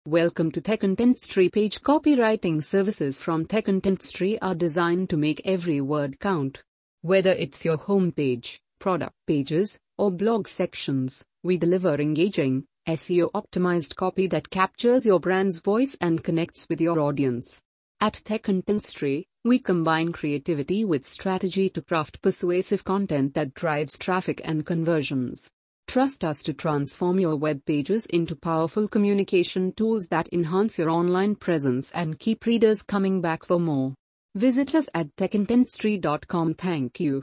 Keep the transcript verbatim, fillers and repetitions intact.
Welcome to Tech Contentstry. Page copywriting services from Tech Contentstry are designed to make every word count. Whether it's your homepage, product pages, or blog sections, we deliver engaging, S E O-optimized copy that captures your brand's voice and connects with your audience. At Tech Contentstry, we combine creativity with strategy to craft persuasive content that drives traffic and conversions. Trust us to transform your web pages into powerful communication tools that enhance your online presence and keep readers coming back for more. Visit us at tech contentstry dot com. Thank you.